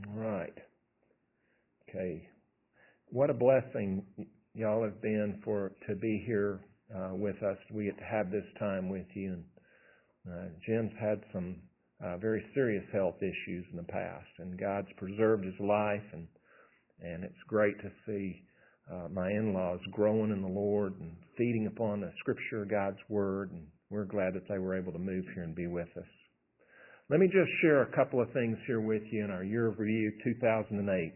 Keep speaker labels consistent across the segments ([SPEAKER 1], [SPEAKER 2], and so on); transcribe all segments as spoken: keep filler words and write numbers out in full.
[SPEAKER 1] All right. Okay. What a blessing y'all have been for to be here uh, with us. We get to have this time with you. And uh, Jim's had some uh, very serious health issues in the past, and God's preserved his life, and and it's great to see uh, my in-laws growing in the Lord and feeding upon the Scripture, God's Word, and we're glad that they were able to move here and be with us. Let me just share a couple of things here with you in our year of review, two thousand eight.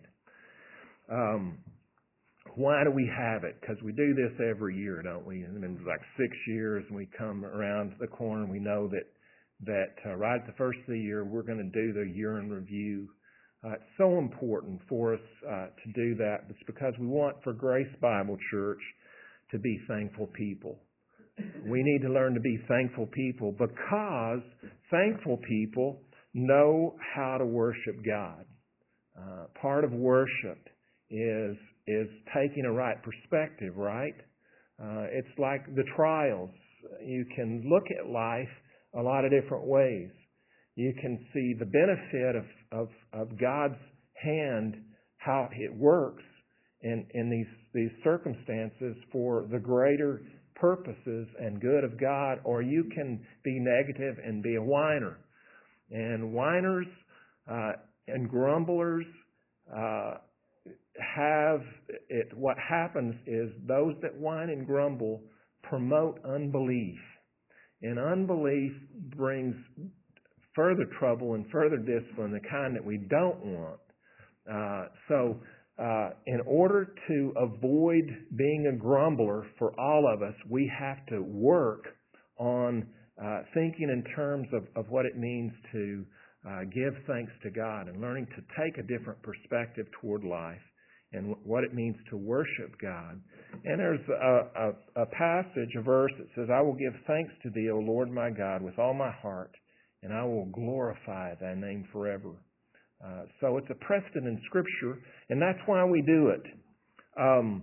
[SPEAKER 1] Um, why do we have it? Because we do this every year, don't we? And it's like six years, and we come around the corner, and we know that that uh, right at the first of the year, we're going to do the year in review. Uh, it's so important for us uh, to do that. It's because we want for Grace Bible Church to be thankful people. We need to learn to be thankful people because thankful people know how to worship God. Uh, part of worship is is taking a right perspective, right? Uh, it's like the trials. You can look at life a lot of different ways. You can see the benefit of, of, of God's hand, how it works in, in these, these circumstances for the greater purposes and good of God, or you can be negative and be a whiner. And whiners uh, and grumblers uh, have it. What happens is those that whine and grumble promote unbelief, and unbelief brings further trouble and further discipline, the kind that we don't want. Uh, so, uh, in order to avoid being a grumbler for all of us, we have to work on uh, thinking in terms of, of what it means to uh, give thanks to God and learning to take a different perspective toward life and what it means to worship God. And there's a, a, a passage, a verse that says, I will give thanks to thee, O Lord my God, with all my heart, and I will glorify thy name forever. Uh, so it's a precedent in Scripture, and that's why we do it. Um,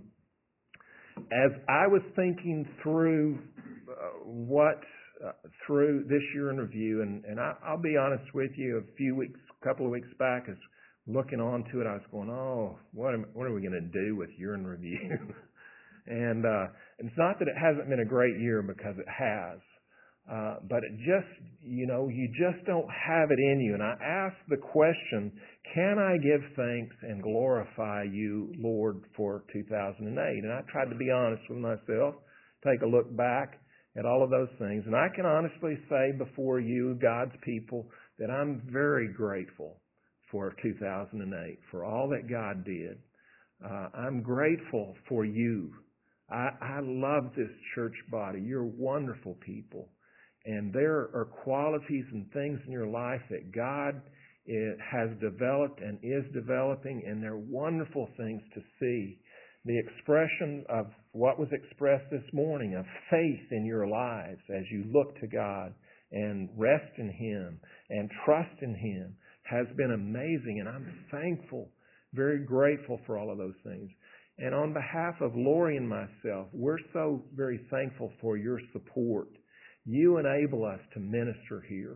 [SPEAKER 1] as I was thinking through uh, what, uh, through this year in review, and, and I, I'll be honest with you, a few weeks, a couple of weeks back, as looking on to it, I was going, oh, what, am, what are we going to do with year in review? and uh, it's not that it hasn't been a great year, because it has. Uh, but it just, you know, you just don't have it in you. And I asked the question, can I give thanks and glorify you, Lord, for two thousand eight? And I tried to be honest with myself, take a look back at all of those things. And I can honestly say before you, God's people, that I'm very grateful for two thousand eight, for all that God did. Uh, I'm grateful for you. I, I love this church body. You're wonderful people. And there are qualities and things in your life that God has developed and is developing, and they're wonderful things to see. The expression of what was expressed this morning of faith in your lives as you look to God and rest in Him and trust in Him has been amazing, and I'm thankful, very grateful for all of those things. And on behalf of Lori and myself, we're so very thankful for your support. You enable us to minister here.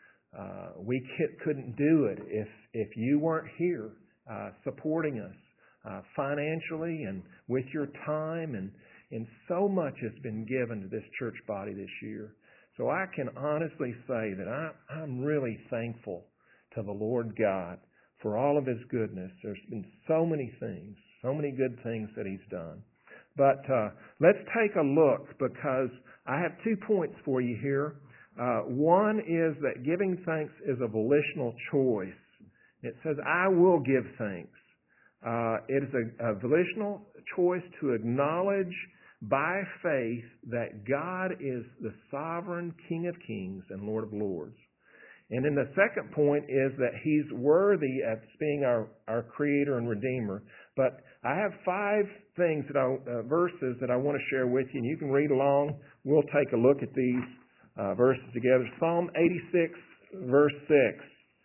[SPEAKER 1] Uh, we couldn't do it if if you weren't here uh, supporting us uh, financially and with your time, and, and so much has been given to this church body this year. So I can honestly say that I, I'm really thankful to the Lord God for all of His goodness. There's been so many things, so many good things that He's done. But uh, let's take a look, because I have two points for you here. Uh, one is that giving thanks is a volitional choice. It says, I will give thanks. Uh, it is a, a volitional choice to acknowledge by faith that God is the sovereign King of kings and Lord of lords. And then the second point is that He's worthy of being our, our Creator and Redeemer. But I have five things, that I, uh, verses that I want to share with you, and you can read along. We'll take a look at these uh, verses together. Psalm eighty-six, verse six.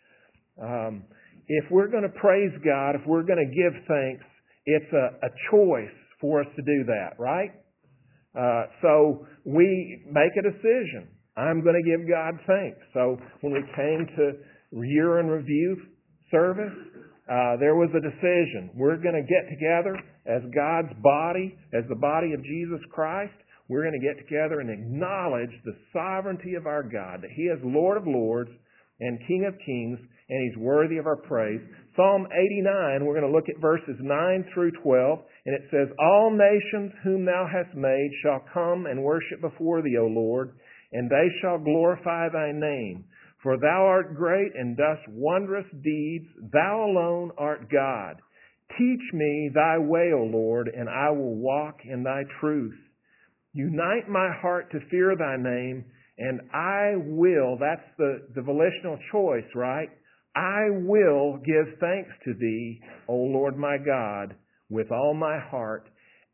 [SPEAKER 1] Um, if we're going to praise God, if we're going to give thanks, it's a, a choice for us to do that, right? Uh, so we make a decision. I'm going to give God thanks. So when we came to year in review service, uh, there was a decision. We're going to get together as God's body, as the body of Jesus Christ. We're going to get together and acknowledge the sovereignty of our God, that He is Lord of lords and King of kings, and He's worthy of our praise. Psalm eighty-nine, we're going to look at verses nine through twelve, and it says, All nations whom Thou hast made shall come and worship before Thee, O Lord, and they shall glorify Thy name. For Thou art great and dost wondrous deeds. Thou alone art God. Teach me Thy way, O Lord, and I will walk in Thy truth. Unite my heart to fear Thy name, and I will, that's the, the volitional choice, right? I will give thanks to Thee, O Lord my God, with all my heart,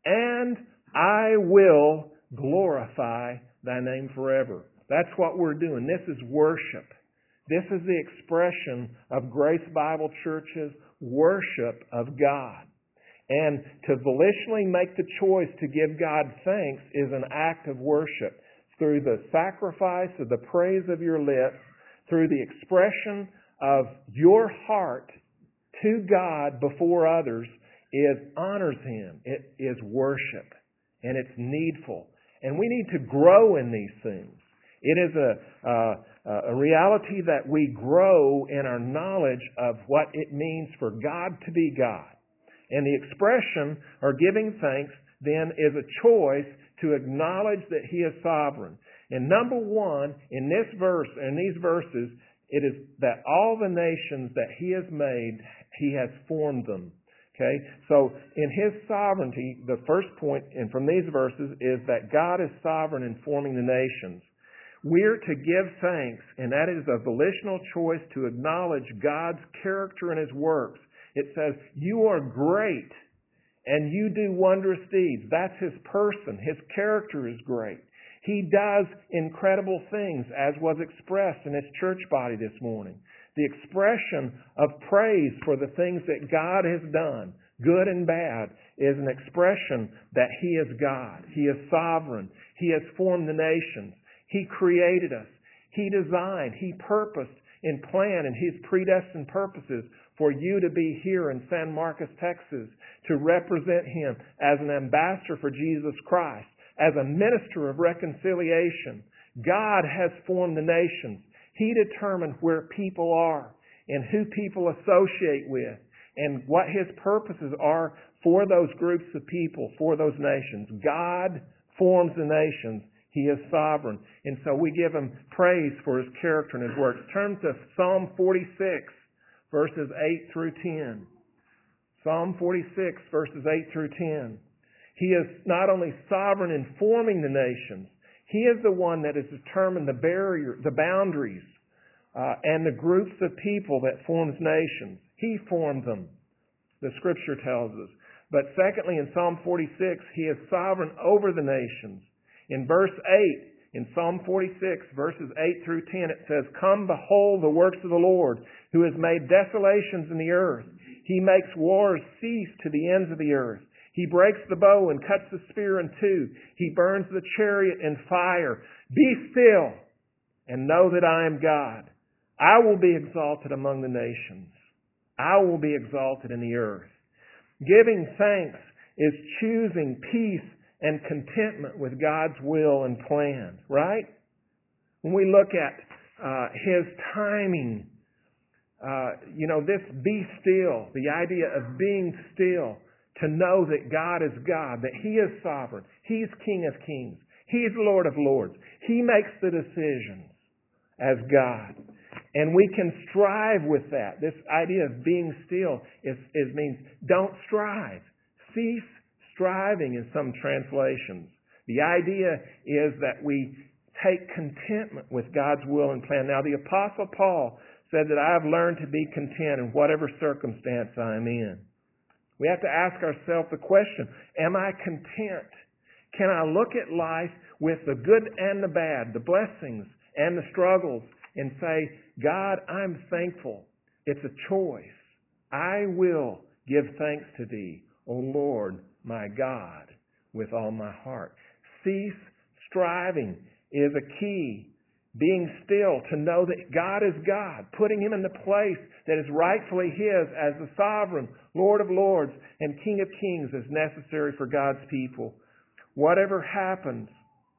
[SPEAKER 1] and I will glorify Thy name forever. That's what we're doing. This is worship. This is the expression of Grace Bible Church's worship of God. And to volitionally make the choice to give God thanks is an act of worship. Through the sacrifice of the praise of your lips, through the expression of your heart to God before others, it honors Him. It is worship. And it's needful. And we need to grow in these things. It is a, a, a reality that we grow in our knowledge of what it means for God to be God. And the expression, or giving thanks, then is a choice to acknowledge that He is sovereign. And number one, in this verse, in these verses, it is that all the nations that He has made, He has formed them. Okay? So, in His sovereignty, the first point, and from these verses, is that God is sovereign in forming the nations. We're to give thanks, and that is a volitional choice to acknowledge God's character and His works. It says, you are great, and you do wondrous deeds. That's His person. His character is great. He does incredible things, as was expressed in His church body this morning. The expression of praise for the things that God has done, good and bad, is an expression that He is God. He is sovereign. He has formed the nations. He created us. He designed, He purposed and planned in His predestined purposes for you to be here in San Marcos, Texas, to represent Him as an ambassador for Jesus Christ, as a minister of reconciliation. God has formed the nations. He determined where people are and who people associate with and what His purposes are for those groups of people, for those nations. God forms the nations. He is sovereign. And so we give Him praise for His character and His works. Turn to Psalm forty-six, verses eight through ten. Psalm forty-six, verses eight through ten. He is not only sovereign in forming the nations, He is the one that has determined the barrier, the boundaries, uh, and the groups of people that forms nations. He formed them, the Scripture tells us. But secondly, in Psalm forty-six, He is sovereign over the nations. In verse eight, in Psalm forty-six, verses eight through ten, it says, Come, behold the works of the Lord, who has made desolations in the earth. He makes wars cease to the ends of the earth. He breaks the bow and cuts the spear in two. He burns the chariot in fire. Be still and know that I am God. I will be exalted among the nations. I will be exalted in the earth. Giving thanks is choosing peace and contentment with God's will and plan, right? When we look at uh, His timing, uh, you know, this be still, the idea of being still, to know that God is God, that He is sovereign, He's King of kings, He's Lord of lords. He makes the decisions as God. And we can strive with that. This idea of being still is, is means don't strive. Cease striving in some translations. The idea is that we take contentment with God's will and plan. Now, the Apostle Paul said that I have learned to be content in whatever circumstance I am in. We have to ask ourselves the question, am I content? Can I look at life with the good and the bad, the blessings and the struggles, and say, God, I'm thankful. It's a choice. I will give thanks to Thee, O Lord, my God, with all my heart. Cease striving is a key. being still to know that God is God, putting Him in the place that is rightfully His as the sovereign Lord of Lords and King of Kings is necessary for God's people. Whatever happens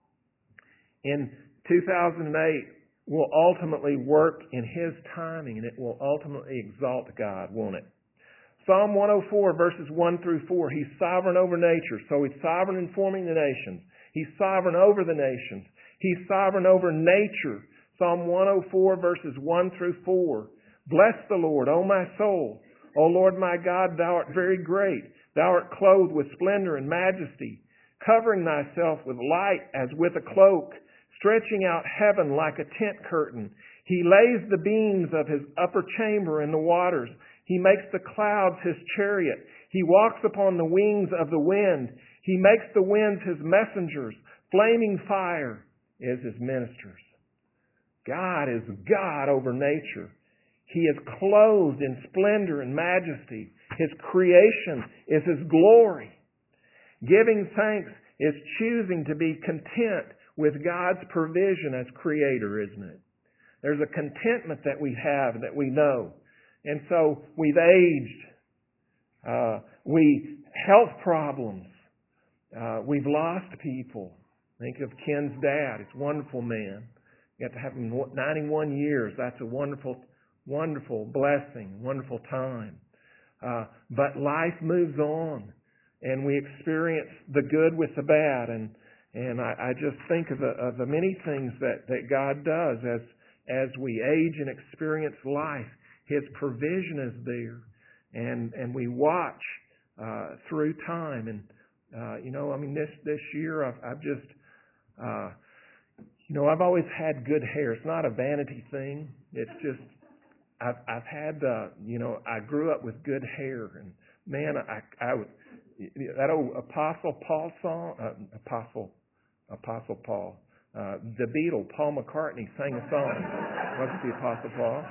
[SPEAKER 1] in two thousand eight will ultimately work in His timing, and it will ultimately exalt God, won't it? Psalm one oh four, verses one through four. He's sovereign over nature, so He's sovereign in forming the nations. He's sovereign over the nations. He's sovereign over nature. Psalm one oh four, verses one through four. Bless the Lord, O my soul. O Lord my God, Thou art very great. Thou art clothed with splendor and majesty, covering Thyself with light as with a cloak, stretching out heaven like a tent curtain. He lays the beams of His upper chamber in the waters. He makes the clouds His chariot. He walks upon the wings of the wind. He makes the winds His messengers. Flaming fire is His ministers. God is God over nature. He is clothed in splendor and majesty. His creation is His glory. Giving thanks is choosing to be content with God's provision as Creator, isn't it? There's a contentment that we have, that we know. And so we've aged. Uh, we health problems. Uh, we've lost people. Think of Ken's dad. He's a wonderful man. You got to have him ninety-one years. That's a wonderful, wonderful blessing, wonderful time. Uh, but life moves on, and we experience the good with the bad. And and I, I just think of the, of the many things that, that God does as as we age and experience life. His provision is there, and and we watch uh, through time. And uh, you know, I mean, this this year I've, I've just uh, you know I've always had good hair. It's not a vanity thing. It's just I've I've had uh, you know I grew up with good hair, and man, I I would that old Apostle Paul song, uh, Apostle Apostle Paul. Uh, the Beatle, Paul McCartney, sang a song. Wasn't the Apostle Paul?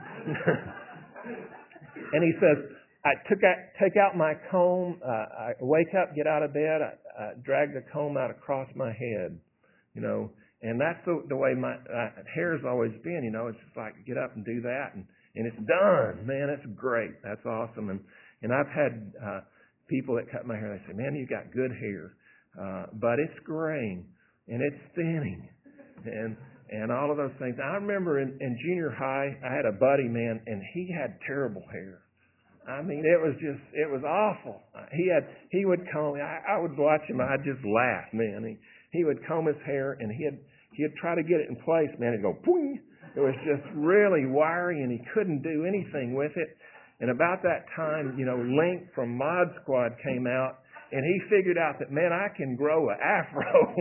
[SPEAKER 1] And he says, I took out, take out my comb, uh, I wake up, get out of bed, I, I drag the comb out across my head, you know. And that's the, the way my uh, hair's always been, you know. It's just like, get up and do that, and, and it's done. Man, it's great. That's awesome. And, and I've had uh, people that cut my hair, they say, man, you got good hair. Uh, but it's graying. And it's thinning, and and all of those things. I remember in, in junior high, I had a buddy, man, and he had terrible hair. I mean, it was just, it was awful. He had, he would comb. I, I would watch him. I'd just laugh, man. He he would comb his hair, and he'd he'd try to get it in place, man. It'd go, boing. It was just really wiry, and he couldn't do anything with it. And about that time, you know, Link from Mod Squad came out. And he figured out that, man, I can grow an afro.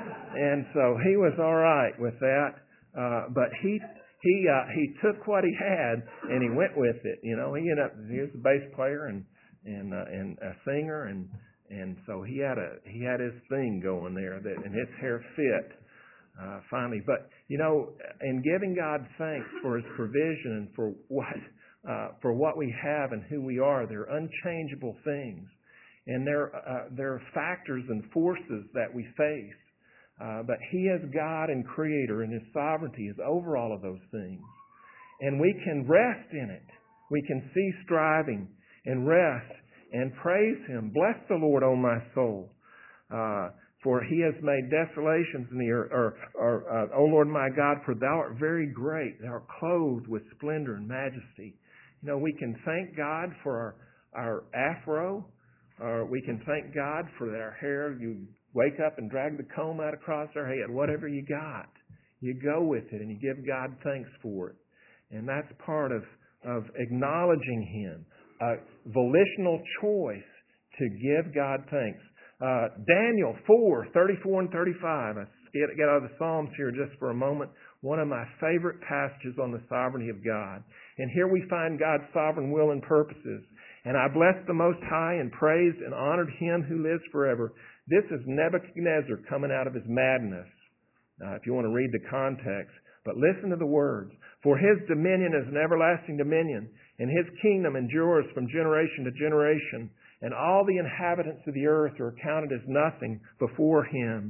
[SPEAKER 1] And so he was all right with that. Uh, but he he uh, he took what he had and he went with it. You know, he ended up, he was a bass player and and uh, and a singer, and and so he had a he had his thing going there, that and his hair fit uh, finally. But you know, in giving God thanks for His provision and for what uh, for what we have and who we are, they're unchangeable things. And there, uh, there are factors and forces that we face. Uh, but He is God and Creator, and His sovereignty is over all of those things. And we can rest in it. We can cease striving and rest and praise Him. Bless the Lord, O my soul. Uh, for He has made desolations in the earth. Or, or uh, O Lord my God, for Thou art very great. Thou art clothed with splendor and majesty. You know, we can thank God for our, our afro. Or we can thank God for our hair. You wake up and drag the comb out across our head. Whatever you got, you go with it and you give God thanks for it. And that's part of, of acknowledging Him. A volitional choice to give God thanks. Uh, Daniel four, thirty-four and thirty-five. I get, get out of the Psalms here just for a moment. One of my favorite passages on the sovereignty of God. And here we find God's sovereign will and purposes. And I blessed the Most High and praised and honored Him who lives forever. This is Nebuchadnezzar coming out of his madness. Uh, if you want to read the context. But listen to the words. For His dominion is an everlasting dominion, and His kingdom endures from generation to generation. And all the inhabitants of the earth are counted as nothing before Him.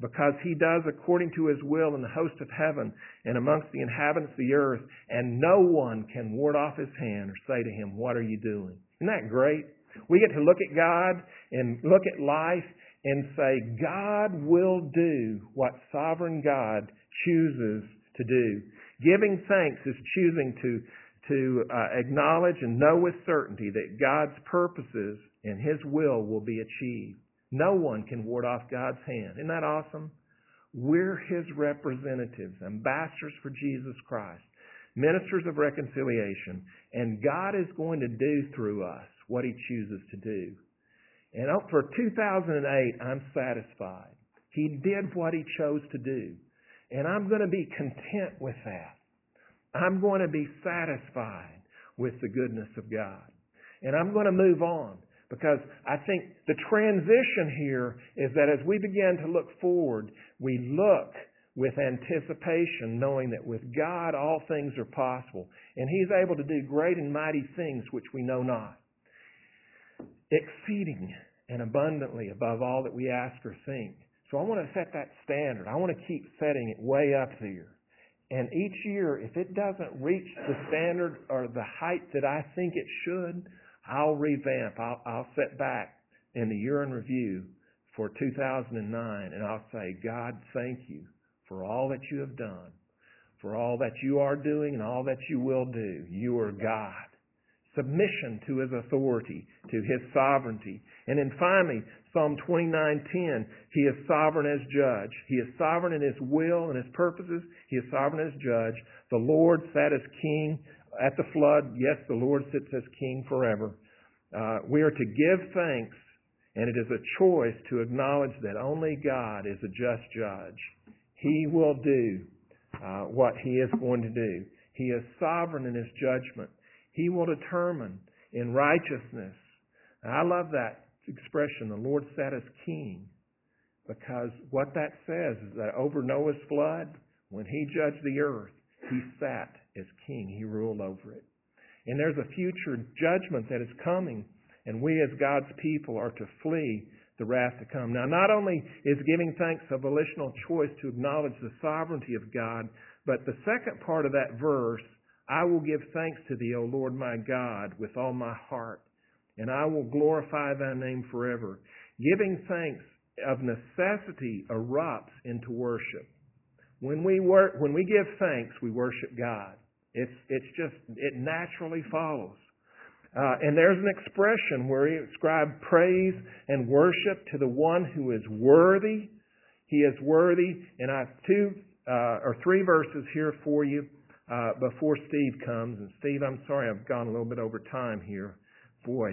[SPEAKER 1] because he does according to his will in the host of heaven and amongst the inhabitants of the earth, and no one can ward off his hand or say to him, what are you doing? Isn't that great? We get to look at God and look at life and say, God will do what sovereign God chooses to do. Giving thanks is choosing to, to uh, acknowledge and know with certainty that God's purposes and his will will be achieved. No one can ward off God's hand. Isn't that awesome? We're his representatives, ambassadors for Jesus Christ, ministers of reconciliation, and God is going to do through us what he chooses to do. And for two thousand eight, I'm satisfied. He did what he chose to do. And I'm going to be content with that. I'm going to be satisfied with the goodness of God. And I'm going to move on. Because I think the transition here is that as we begin to look forward, we look with anticipation, knowing that with God all things are possible. And he's able to do great and mighty things which we know not. Exceeding and abundantly above all that we ask or think. So I want to set that standard. I want to keep setting it way up there. And each year, if it doesn't reach the standard or the height that I think it should, I'll revamp. I'll, I'll set back in the year in review for two thousand nine, and I'll say, God, thank you for all that you have done, for all that you are doing and all that you will do. You are God. Submission to his authority, to his sovereignty. And then finally, Psalm twenty-nine ten, he is sovereign as judge. He is sovereign in his will and his purposes. He is sovereign as judge. The Lord sat as king at the flood. Yes, the Lord sits as king forever. Uh, we are to give thanks, and it is a choice to acknowledge that only God is a just judge. He will do uh, what he is going to do. He is sovereign in his judgment. He will determine in righteousness. And I love that expression, the Lord sat as king, because what that says is that over Noah's flood, when he judged the earth, he sat as king. He ruled over it. And there's a future judgment that is coming, and we as God's people are to flee the wrath to come. Now, not only is giving thanks a volitional choice to acknowledge the sovereignty of God, but the second part of that verse, I will give thanks to thee, O Lord my God, with all my heart, and I will glorify thy name forever. Giving thanks of necessity erupts into worship. When we work, when we give thanks, we worship God. It's it's just it naturally follows. Uh, and there's an expression where he ascribed praise and worship to the one who is worthy. He is worthy, and I have two uh, or three verses here for you uh, before Steve comes. And Steve, I'm sorry I've gone a little bit over time here. Boy,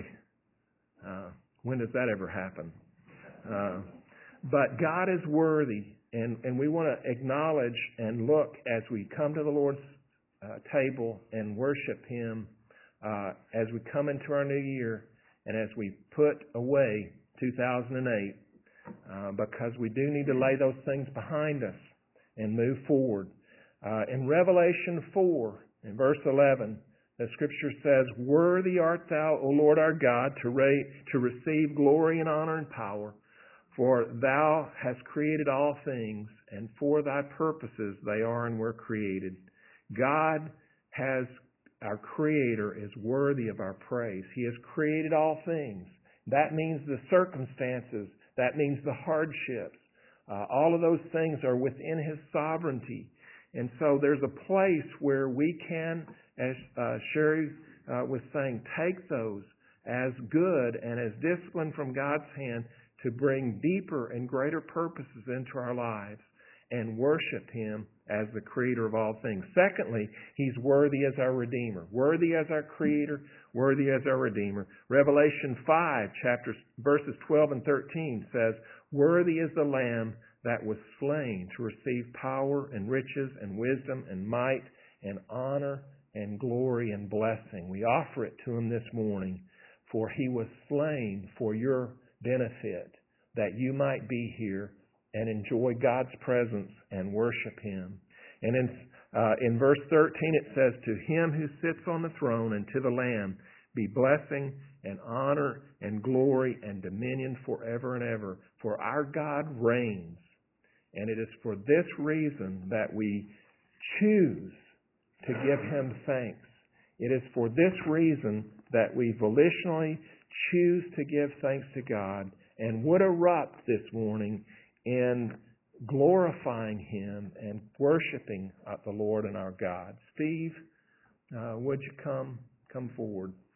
[SPEAKER 1] uh, when does that ever happen? Uh, but God is worthy. And, and we want to acknowledge and look as we come to the Lord's uh, table and worship him uh, as we come into our new year and as we put away two thousand eight uh, because we do need to lay those things behind us and move forward. Uh, in Revelation four, in verse eleven, the scripture says, worthy art thou, O Lord our God, to, ra- to receive glory and honor and power. For thou hast created all things, and for thy purposes they are and were created. God has, our Creator is worthy of our praise. He has created all things. That means the circumstances. That means the hardships. Uh, all of those things are within his sovereignty. And so there's a place where we can, as uh, Sherry uh, was saying, take those as good and as discipline from God's hand to bring deeper and greater purposes into our lives and worship him as the creator of all things. Secondly, he's worthy as our Redeemer. Worthy as our Creator, worthy as our Redeemer. Revelation five, chapters, verses twelve and thirteen says, worthy is the Lamb that was slain to receive power and riches and wisdom and might and honor and glory and blessing. We offer it to him this morning, for he was slain for your benefit, that you might be here and enjoy God's presence and worship him. And in, uh, in verse thirteen it says, to him who sits on the throne and to the Lamb be blessing and honor and glory and dominion forever and ever. For our God reigns. And it is for this reason that we choose to give Him thanks. It is for this reason that we volitionally choose to give thanks to God and would erupt this morning in glorifying Him and worshiping the Lord and our God. Steve, uh, would you come come forward?